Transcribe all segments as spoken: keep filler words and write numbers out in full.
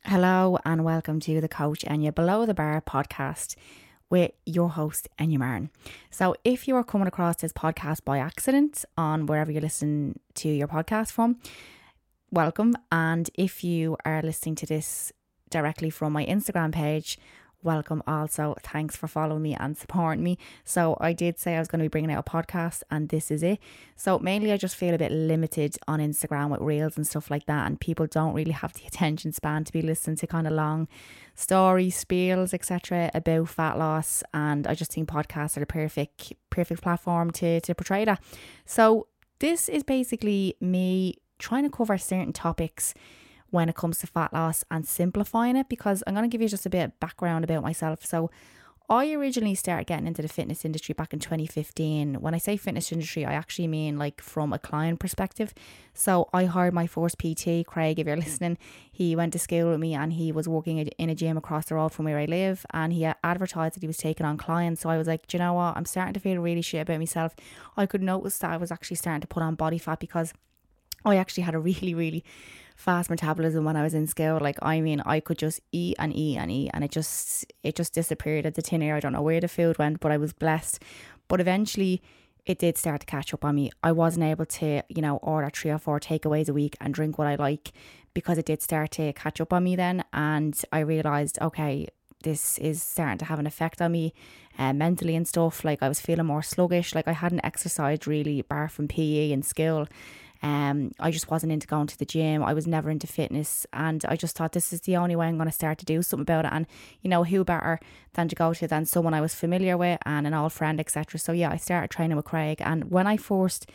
Hello and welcome to the Coach Enya Below the Bar podcast with your host Enya Martin. So if you are coming across this podcast by accident on wherever you listen to your podcast from, welcome. And if you are listening to this directly from my Instagram page, welcome also. Thanks for following me and supporting me. So I did say I was going to be bringing out a podcast and this is it. So mainly I just feel a bit limited on Instagram with reels and stuff like that, and people don't really have the attention span to be listening to kind of long stories, spiels, et cetera about fat loss, and I just think podcasts are the perfect perfect platform to, to portray that. So this is basically me trying to cover certain topics when it comes to fat loss and simplifying it, because I'm going to give you just a bit of background about myself. So I originally started getting into the fitness industry back in twenty fifteen. When I say fitness industry, I actually mean like from a client perspective. So I hired my first P T, Craig, if you're listening. He went to school with me and he was working in a gym across the road from where I live, and he advertised that he was taking on clients. So I was like, do you know what? I'm starting to feel really shit about myself. I could notice that I was actually starting to put on body fat because I actually had a really, really fast metabolism when I was in school. Like, I mean, I could just eat and eat and eat and it just, it just disappeared at the tin air. I don't know where the food went, but I was blessed. But eventually it did start to catch up on me. I wasn't able to, you know, order three or four takeaways a week and drink what I like, because it did start to catch up on me then. And I realised, okay, this is starting to have an effect on me uh, mentally and stuff. Like, I was feeling more sluggish. Like, I hadn't exercised really bar from P E in school. Um, I just wasn't into going to the gym. I was never into fitness, and I just thought this is the only way I'm going to start to do something about it. And you know, who better than to go to than someone I was familiar with and an old friend, et cetera. So yeah, I started training with Craig, and when I first,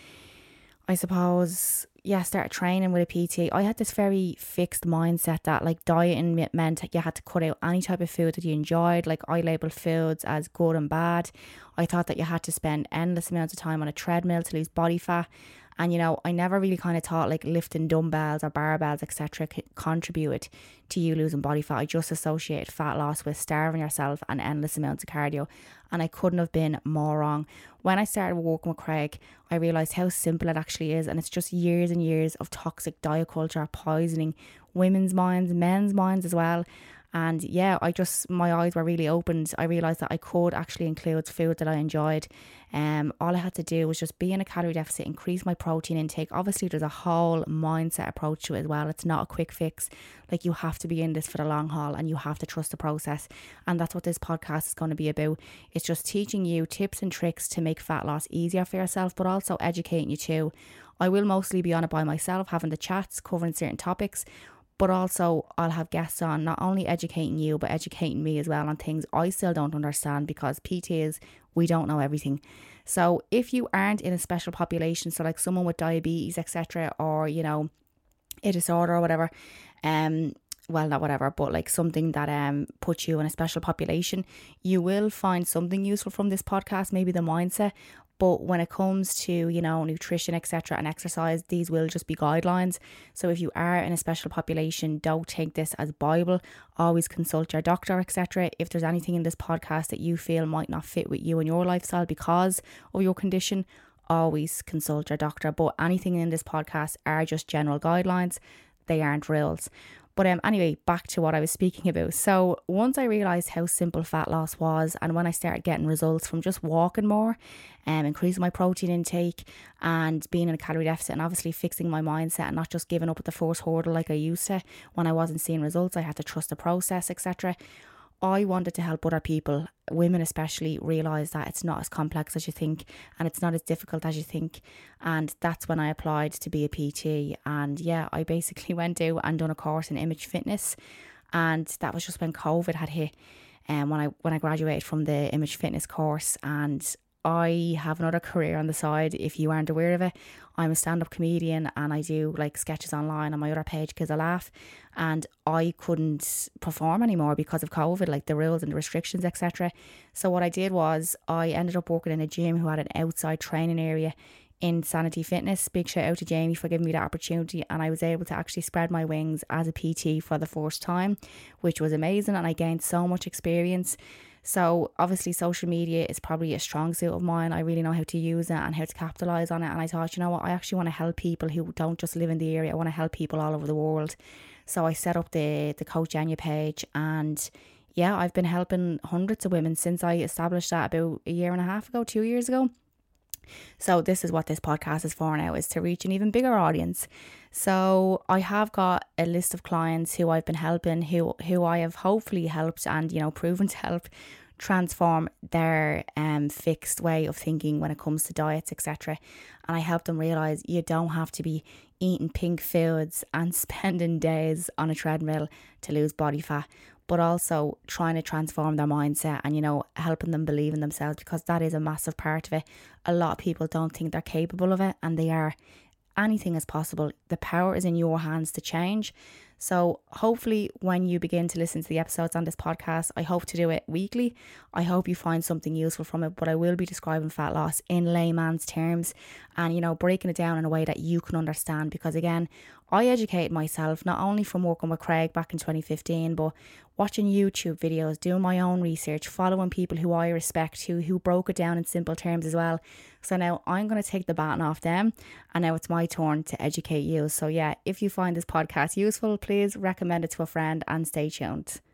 I suppose, yeah, started training with a P T, I had this very fixed mindset that like dieting meant you had to cut out any type of food that you enjoyed. Like, I labelled foods as good and bad. I thought that you had to spend endless amounts of time on a treadmill to lose body fat. And, you know, I never really kind of thought like lifting dumbbells or barbells, et cetera contributed to you losing body fat. I just associated fat loss with starving yourself and endless amounts of cardio. And I couldn't have been more wrong. When I started working with Craig, I realised how simple it actually is. And it's just years and years of toxic diet culture poisoning women's minds, men's minds as well. And yeah, I just, my eyes were really opened. I realised that I could actually include food that I enjoyed. Um, all I had to do was just be in a calorie deficit, increase my protein intake. Obviously, there's a whole mindset approach to it as well. It's not a quick fix. Like, you have to be in this for the long haul and you have to trust the process. And that's what this podcast is going to be about. It's just teaching you tips and tricks to make fat loss easier for yourself, but also educating you too. I will mostly be on it by myself, having the chats, covering certain topics. But also I'll have guests on, not only educating you, but educating me as well on things I still don't understand, because P Ts, we don't know everything. So if you aren't in a special population, so like someone with diabetes, et cetera, or, you know, a disorder or whatever, um, well, not whatever, but like something that um puts you in a special population, you will find something useful from this podcast, maybe the mindset. But when it comes to, you know, nutrition, et cetera, and exercise, these will just be guidelines. So if you are in a special population, don't take this as Bible. Always consult your doctor, et cetera. If there's anything in this podcast that you feel might not fit with you and your lifestyle because of your condition, always consult your doctor. But anything in this podcast are just general guidelines. They aren't rules. But um, anyway, back to what I was speaking about. So once I realised how simple fat loss was, and when I started getting results from just walking more, um, increasing my protein intake and being in a calorie deficit, and obviously fixing my mindset and not just giving up at the first hurdle like I used to when I wasn't seeing results, I had to trust the process, et cetera. I wanted to help other people, women especially, realise that it's not as complex as you think and it's not as difficult as you think. And that's when I applied to be a P T. And yeah, I basically went out and done a course in image fitness. And that was just when COVID had hit, and um, when I when I graduated from the image fitness course. And I have another career on the side, if you aren't aware of it. I'm a stand-up comedian and I do like sketches online on my other page, Kids I Laugh, and I couldn't perform anymore because of COVID, like the rules and the restrictions, et cetera. So what I did was I ended up working in a gym who had an outside training area in Sanity Fitness. Big shout out to Jamie for giving me that opportunity, and I was able to actually spread my wings as a P T for the first time, which was amazing, and I gained so much experience. So obviously social media is probably a strong suit of mine. I really know how to use it and how to capitalize on it, and I thought, you know what, I actually want to help people who don't just live in the area. I want to help people all over the world. So I set up the, the Coach Anya page, and yeah, I've been helping hundreds of women since I established that about a year and a half ago, two years ago. So this is what this podcast is for now, is to reach an even bigger audience. So I have got a list of clients who I've been helping, who who I have hopefully helped and, you know, proven to help transform their um fixed way of thinking when it comes to diets, et cetera. And I help them realize you don't have to be eating pink foods and spending days on a treadmill to lose body fat, but also trying to transform their mindset and, you know, helping them believe in themselves, because that is a massive part of it. A lot of people don't think they're capable of it, and they are. Anything is possible. The power is in your hands to change. So hopefully when you begin to listen to the episodes on this podcast, I hope to do it weekly. I hope you find something useful from it, but I will be describing fat loss in layman's terms and, you know, breaking it down in a way that you can understand, because again, I educated myself not only from working with Craig back in twenty fifteen, but watching YouTube videos, doing my own research, following people who I respect, who, who broke it down in simple terms as well. So now I'm going to take the baton off them, and now it's my turn to educate you. So yeah, if you find this podcast useful, please recommend it to a friend and stay tuned.